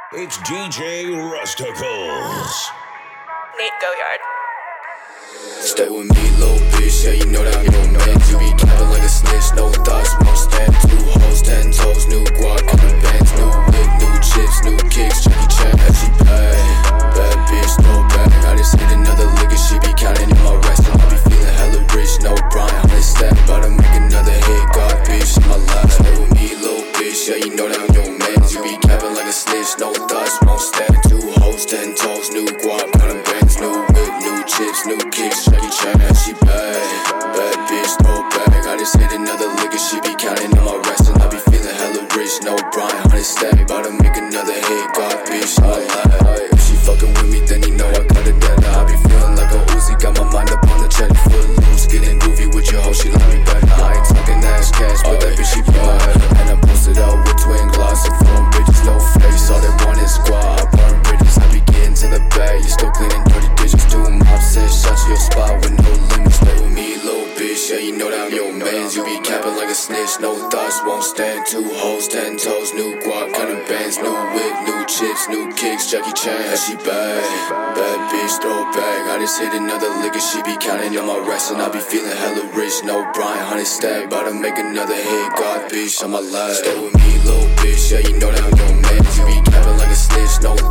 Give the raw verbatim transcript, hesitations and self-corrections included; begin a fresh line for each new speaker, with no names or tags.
It's D J Rusticles.
Nate Goyard.
Stay with me, little bitch, yeah, you know that I'm your man. You be capping like a snitch, no thoughts, won't stand. Two hoes, ten toes, new guac, couple bands, new whip, new chips, new kicks, Jackie Chan, as she pay. Bad bitch, no bag, I just hit another lick and she be counting in my rest. I be feeling hella rich, no Brian, hundred stack, about to make another hit, God bitch, in my life. Stay with me, little bitch, yeah, you know that I'm your man. You be capping like a snitch, no thoughts, won't stand. Two hoes, ten toes, new guac, couple bands, new whip, new chips, new kicks, Jackie Chan, and she bad. Bad bitch, no bag. I just hit another lick and she be counting on my rest. And I be feeling hella rich, no Brian, hundred stack, about to make another hit, God bitch, in my life. If she fucking with me, then you know I got it dead. I be feeling like a Uzi, got my mind up on the check. Foot loose, getting goofy with your hoe, she love me back. I ain't talking ass cash, but that bitch she bad. And I posted out with twin gloss and phone bitches, no face. All they want is squad, I burn bridges. I be getting to the bag, you still cleaning dirty dishes. Two mob says shot to your spot with no limits. Stay with me, little bitch, yeah, you know that I'm your mans. You be capping like a snitch, no thoughts, won't stand. Two hoes, ten toes, new guac, counting bands, new whip, new chips, new kicks, Jackie Chan, and she bad. Bad bitch, throw it back. I just hit another lick and she be counting on my rest. And I be feeling hella rich, no Brian, hundred stack, about to make another hit, God bitch, on my life. Stay with me, little bitch, yeah, you know that I'm your man. You be capping like a snitch, no